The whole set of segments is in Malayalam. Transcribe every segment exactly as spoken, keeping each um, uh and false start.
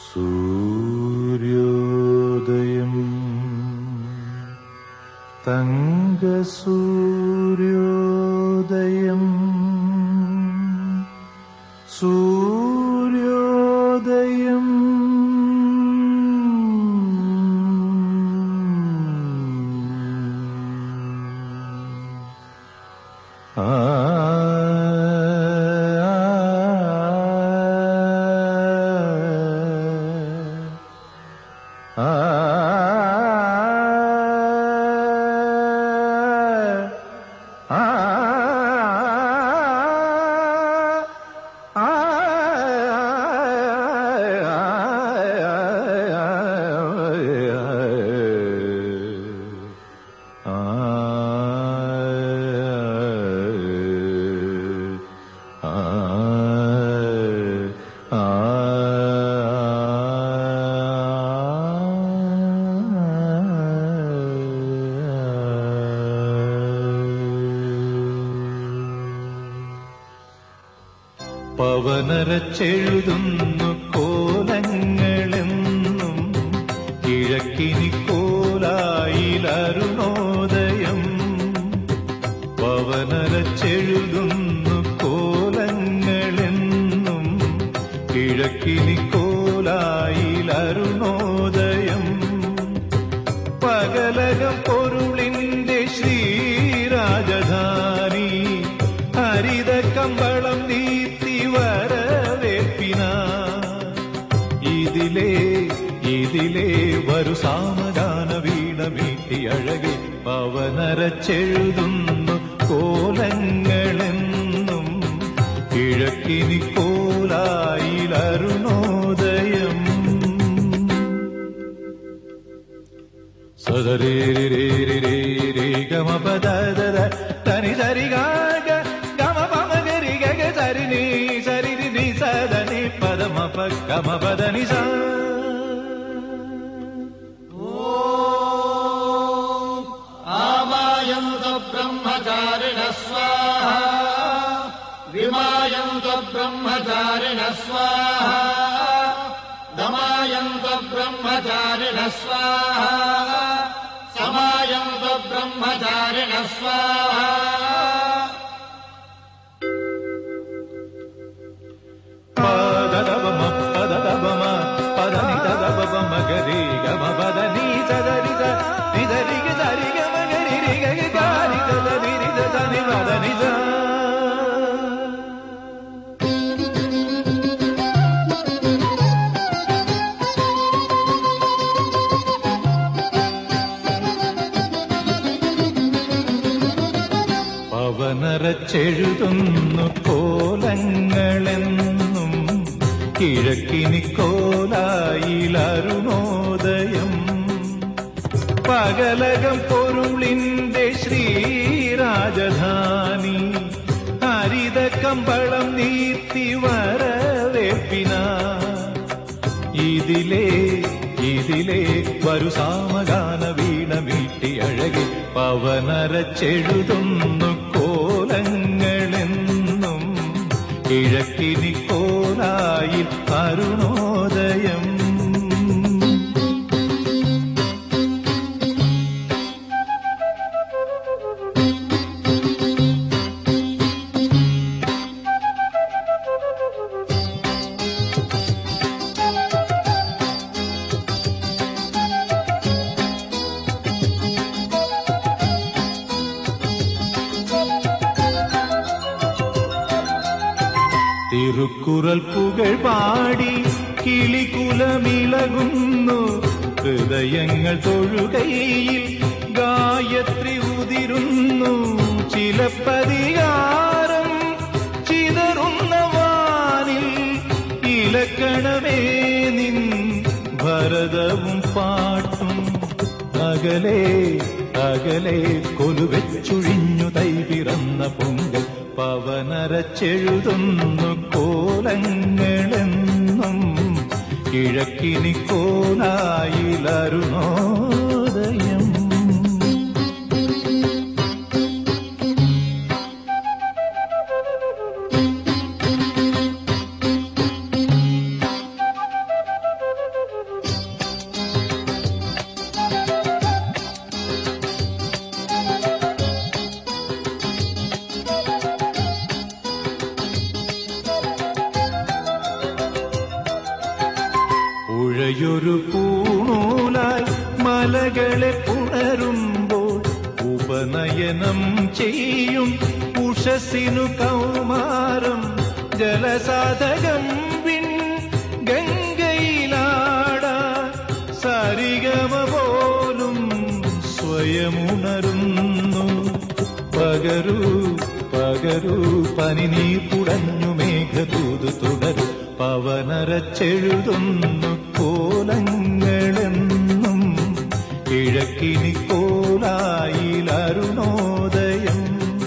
സൂര്യോദയം തങ്കസൂര്യോദയം സൂര്യോദയം ആ പവനരച്ചെഴുതുന്നു കോലങ്ങളെന്നും കിഴക്കിനി കോലായിലരുണോദയം. പവനരച്ചെഴുതുന്നു കോലങ്ങളെന്നും കിഴക്കിനി കോലായിലരുണോദയം. പകലകം പൊരുളിന്റെ ശ്രീരാജധാനി ഹരിത കമ്പളം നീത്തി വരവേൽപ്പിന. ഇതിലേ ഇതിലേ വരു സാമഗാന വീണ വീട്ടി അഴകെ. പവനരച്ചെഴുതുന്നു കോലങ്ങളെന്നും കിഴക്കിനി കോലായിലരുണോദയം. സദരേരേരേരേ ഗമപദദ തനി സരിഗാഗ ഗമപമഗരി ഗഗ സരിനി സരിനി സദനി പദമപ ഗമപദനി സ. ഓം ആമായന്ത ബ്രഹ്മചാരിണ സ്വാഹ വിമായന്ത ബ്രഹ്മചാരിണ സ്വാഹ ദമായന്ത ബ്രഹ്മചാരിണ സ്വാഹ സമായന്ത ബ്രഹ്മചാരിണ സ്വാഹ. പദദവമ പദദവമ പദനി ദദവമ ഗരി ഗമ പദനി സദരി സ നിദരി ഗരി ഗമ ഗരി രി ഗ ഗാരി ദദനി രി ദദനി പദനി സ. പവനരച്ചെഴുതുന്നു കോലങ്ങളെന്നും കിഴക്കിനി കോലായിലരുണോദയം. പകലകം പൊരുളിന്റെ ശ്രീരാജധാനി ഹരിത കമ്പളം നീത്തി വരവേൽപ്പിന. ഇതിലേ ഇതിലേ വരു സാമഗാന വീണ വീട്ടി അഴകെ. പവനരച്ചെഴുതുന്നു കോലങ്ങളെന്നും കിഴക്കിനി കോലായിൽ അരുണോദയം. തിരുക്കുറൽ പുകൾ പാടി കിളികുലമിളകുന്നു ഹൃദയങ്ങൾ തൊഴുകയിൽ ഗായത്രി ഉതിരുന്നു. ചിലപ്പതികാരം ചിതറുന്ന വാനിൽ ഇലക്കണമേ നിൻ ഭരതവും പാട്ടും. അകലെ അകലെ കൊലുവെച്ചൊഴിഞ്ഞു തൈ പിറന്ന പൊങ്കൽ. പവനരച്ചെഴുതുന്നു കോലങ്ങളെന്നും കിഴക്കിനി കോലായിലരുണോദയം. ചെറിയൊരു പൂണൂലായി മലകളെ പുണരുമ്പോൾ ഉപനയനം ചെയ്യും ഉഷസിനു കൗമാരം ജലസാധകം വിൺ ഗംഗയിലാട സരിഗമ പോലും സ്വയമുണരുന്നു. പകരൂ പകരൂ പനിനീർ പുടഞ്ഞു മേഘദൂത് തുടരു പവനരച്ചെഴുതുന്നു കോലങ്ങളെന്നും കിഴക്കിനി കോലായിലരുണോദയം.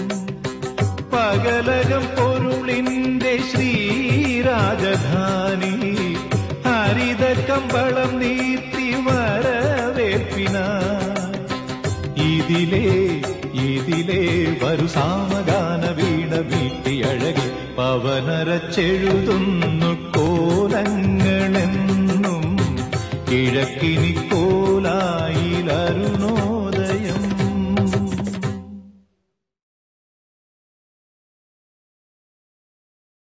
പകലകം പൊരുളിന്റെ ശ്രീരാജധാനി ഹരിത കമ്പളം നീത്തി വരവേൽപ്പിന ഇതിലേ ഇതിലേ വരു സാമഗാന വീണ വീട്ടിയഴകി പവനരച്ചെഴുതുന്നു കോലങ്ങളെന്നും കിഴക്കിനി കോ